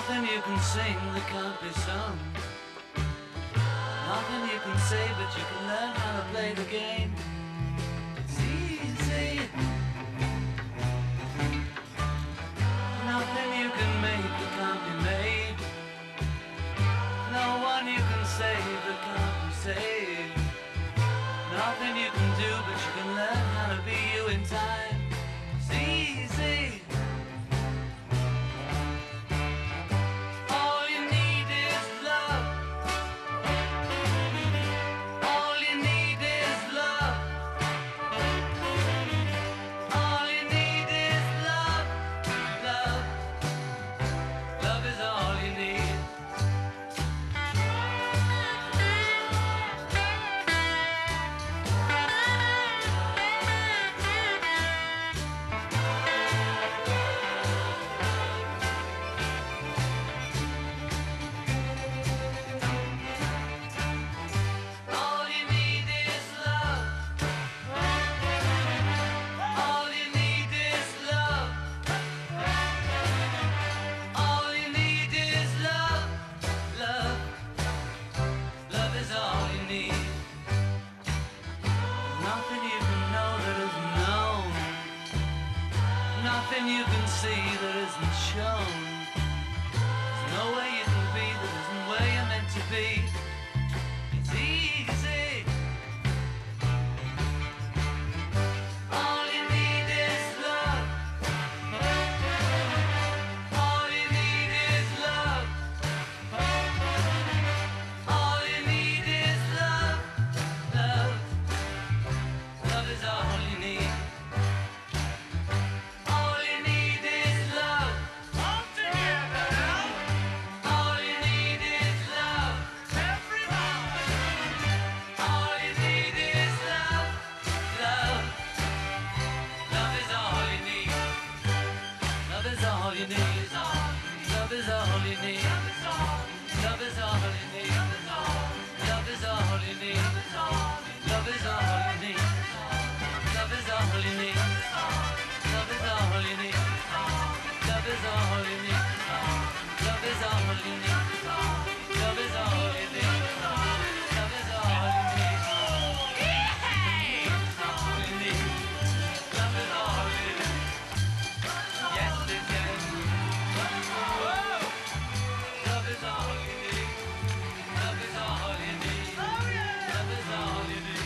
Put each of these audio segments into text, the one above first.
Nothing you can sing that can't be sung. Nothing you can say, but you can learn how to play the game. It's easy. Nothing you can make that can't be made. No one you can save that can't be saved. Nothing you can do, but you can learn how to be you in time. It's easy. All you need is love. All you need is love. All you need is love. Love. Love is all you need. All you need is love. All you need is love. All you need is love. Love. Love is all you need. Nothing you can know that isn't known. Nothing you can see that isn't shown. There's no way you can be that isn't where you're meant to be. It's easy. All you need is love. All you need is love. All you need is love. Love. Love is all you need. All you need is love. All together. All you need is love. Everybody. All you need is love. Love. Love is all you need. Love is all you need. Love is all you need. Love is all you need. Love is all you need. Love is all you need. Love is all you need. Love is all you need. Love is all you need. Love is all you need. Love is all you need. Love is all you need. All you need. Love is all you need. Yes, it is. Whoa! Love is all you need. Love is all you need. Love is all you need.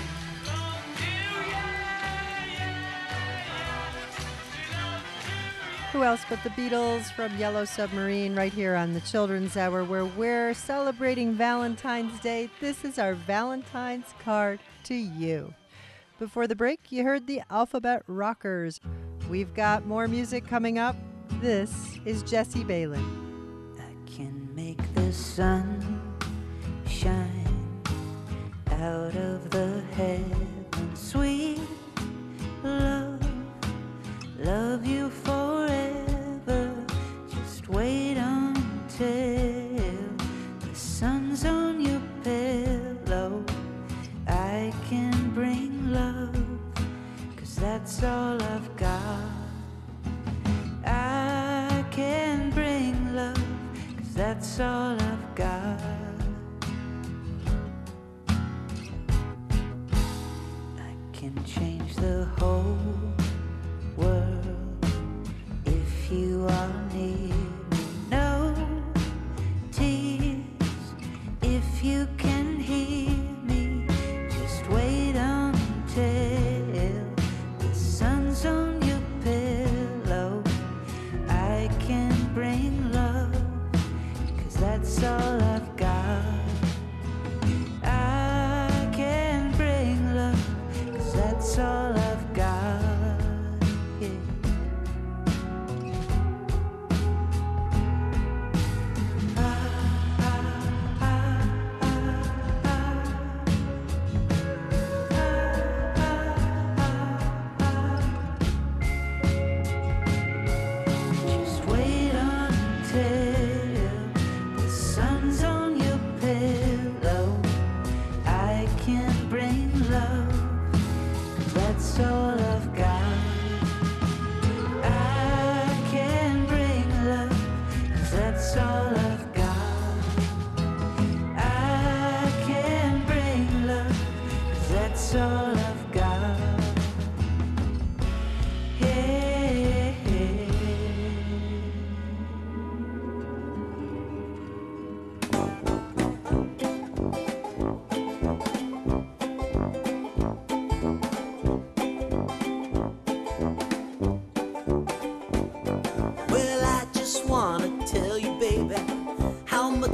Who else but the Beatles from Yellow Submarine right here on the Children's Hour, where we're celebrating Valentine's Day. This is our Valentine's card to you. Before the break, you heard the Alphabet Rockers. We've got more music coming up. This is Jesse Balin. I can make the sun shine out of the heavens, sweet love, love you forever. Just wait until the sun's on your pillow. I can bring love, 'cause that's all I've got. I can bring love, 'cause that's all I've got. I can change the whole world if you are near me. No tears if you can hear me. Just wait until the sun's on your pillow. I can bring love, 'cause that's all I've got. I can bring love, 'cause that's all I've got. Yeah. Just wait until the sun's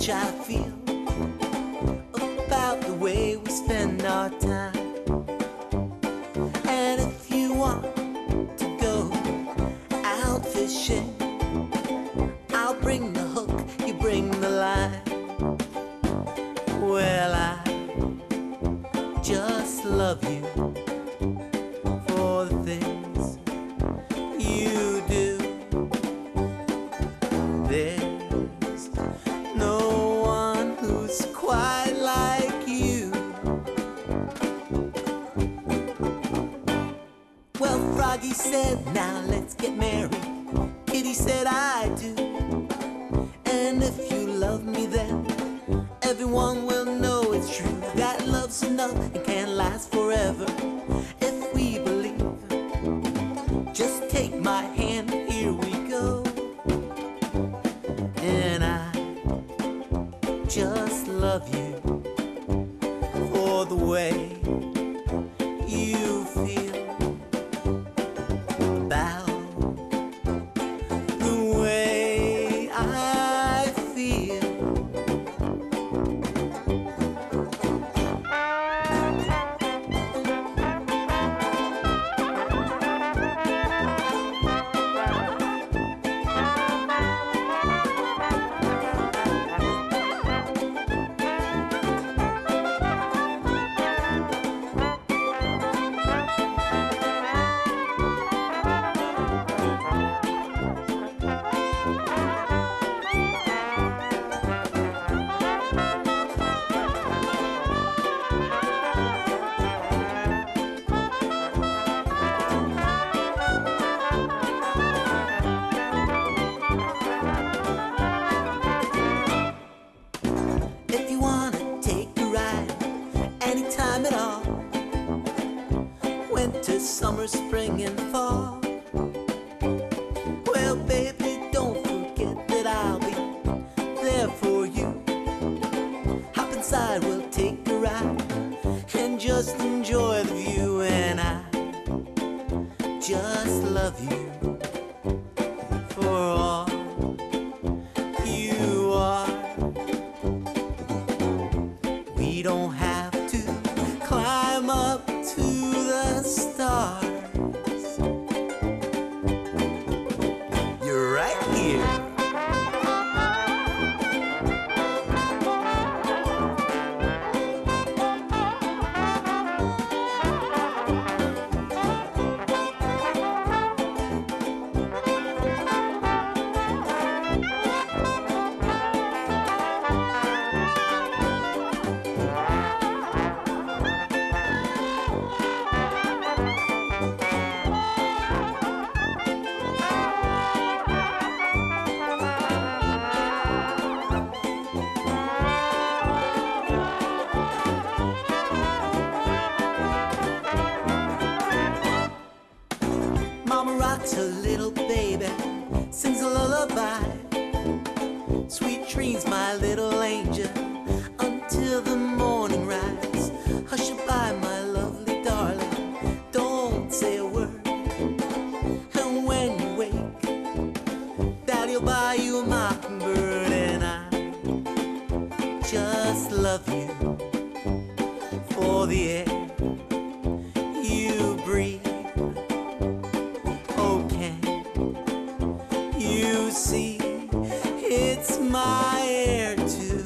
much I feel about the way we spend our time. And if you want to go out fishing, I'll bring the hook, you bring the line. Well, I just love you for the things you do. There's no one who's quite like you. Well, Froggy said, now let's get married. Kitty said, I do. And if you love me, then everyone will know it's true. That love's enough and can last forever if we believe. Just take my hand, here we go. And I just love you for the way you feel about the way I feel. If you wanna take a ride, anytime at all, winter, summer, spring, and fall. Well, baby, don't forget that I'll be there for you. Hop inside, we'll take a ride and just enjoy the view. And I just love you for all you are. We don't have to climb up to the stars. You're right here. Mama rocks her little baby, sings a lullaby. Sweet dreams, my little angel, until the morning rise. Hush by, my lovely darling, don't say a word. And when you wake, Daddy'll buy you a mockingbird. And I just love you for the air you breathe. Oh, can you see it's my air too?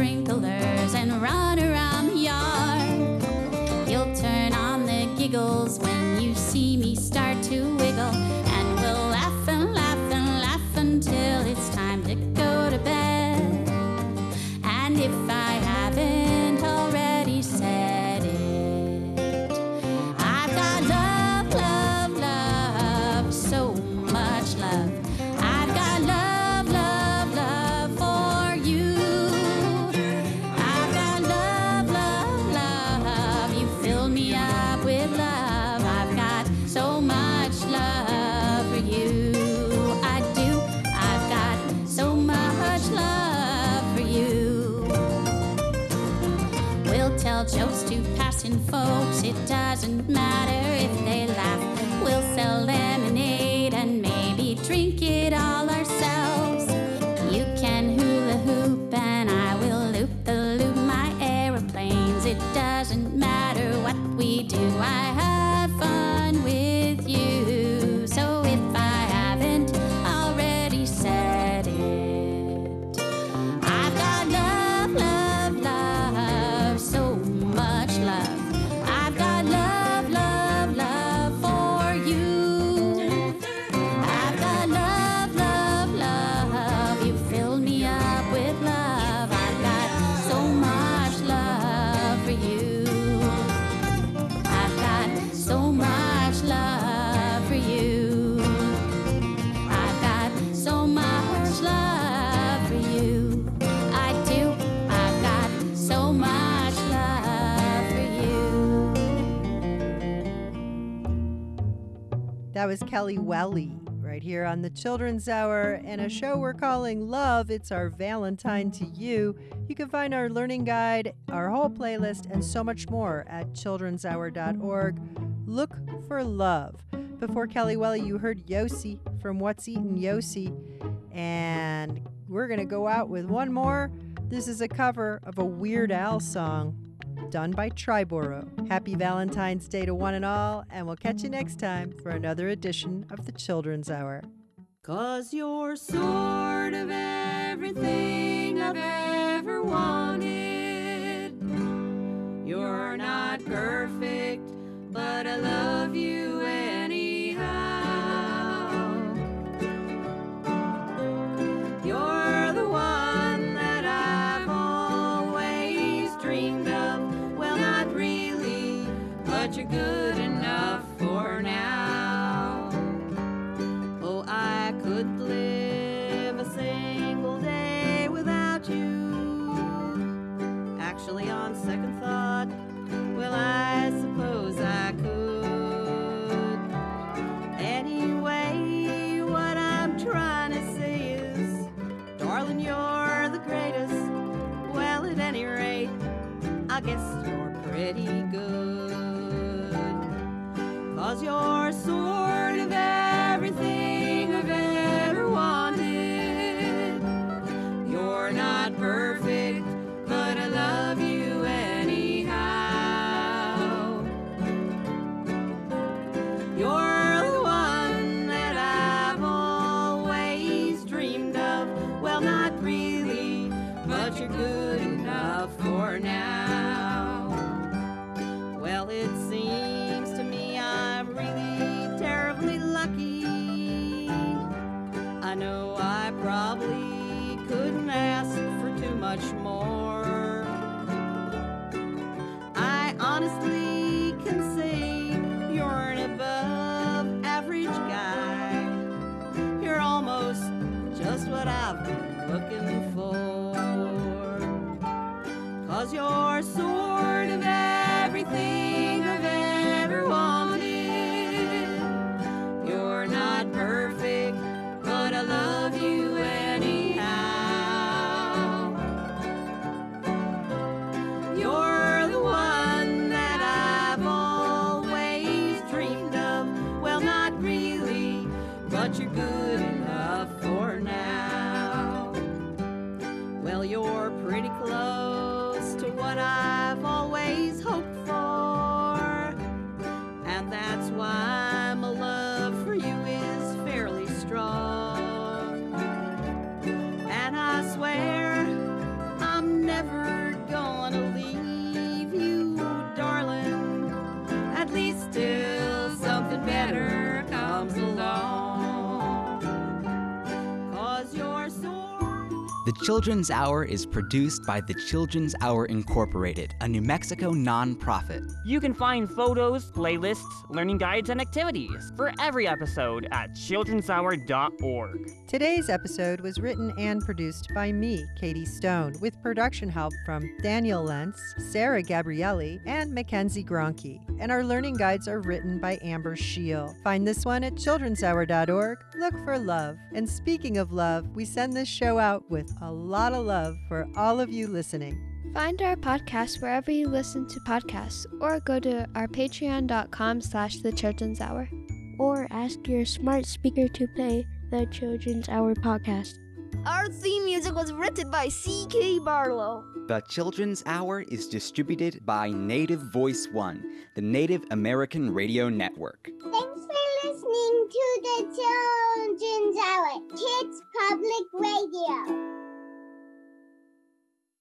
sprinklers and run around the yard. You'll turn on the giggles when you see me start to wiggle, and we'll laugh and laugh and laugh until it's time to go to bed. And if I haven't already said it, I've got love, love, love, so much love. I've got love, love, love for you. I've got love, love, love. You fill me up with love. I've got so much love for you. I do. I've got so much love for you. We'll tell jokes to passing folks. It doesn't matter if they laugh. We'll sell lemonade and maybe drink it all ourselves. You can hula hoop and I will loop the loop my aeroplanes. It doesn't matter what we do. I have fun with you. So if I haven't already said it, I've got love, love, love, so much love. I've got love, love, love for you. I've got love, love, love. You fill me up with love. I've got so much love for you. I've got so much love for you. I've got so much love for you. I do. I've got so much love for you. That was Kelly Welly right here on the Children's Hour and a show we're calling Love. It's our Valentine to you. You can find our learning guide, our whole playlist, and so much more at childrenshour.org. Look for love. Before Kelly Welly, you heard Yossi from What's Eatin' Yossi. And we're going to go out with one more. This is a cover of a Weird Al song done by Triboro. Happy Valentine's Day to one and all, and we'll catch you next time for another edition of the Children's Hour. 'Cause you're sort of everything I've ever wanted. You're not perfect, but I love you anyhow. You're the one that I've always dreamed of. Well, not really, but you're good enough for now. Oh, I couldn't live a single day without you. Actually, on second thought, well, I suppose I could. Anyway, what I'm trying to say is, darling, you're the greatest. Well, at any rate, I guess you're pretty good. 'Cause you're sort of everything I've ever wanted. You're not perfect, but I love you anyhow. You're the one that I've always dreamed of. Well, not really, but you're good enough for now. Well, it seems to me I'm really terribly lucky. I know I probably couldn't ask for too much more. I honestly can say you're an above average guy. You're almost just what I've been looking for. 'Cause you're sort of everything I've ever wanted. You're not perfect, but I love you anyhow. You're the one that I've always dreamed of. Well, not really, but you're good enough for now. Well, you're pretty close to what I've always hoped for. And that's why my love for you is fairly strong. And I swear I'm never Children's Hour is produced by the Children's Hour Incorporated, a New Mexico nonprofit. You can find photos, playlists, learning guides, and activities for every episode at childrenshour.org. Today's episode was written and produced by me, Katie Stone, with production help from Daniel Lentz, Sarah Gabrielli, and Mackenzie Gronke. And our learning guides are written by Amber Scheel. Find this one at childrenshour.org. Look for love. And speaking of love, we send this show out with a lot of love for all of you listening. Find our podcast wherever you listen to podcasts, or go to our patreon.com/The Children's Hour. Or ask your smart speaker to play the Children's Hour podcast. Our theme music was written by C.K. Barlow. The Children's Hour is distributed by Native Voice One, the Native American Radio Network. Thanks for listening to the Children's Hour, Kids Public Radio.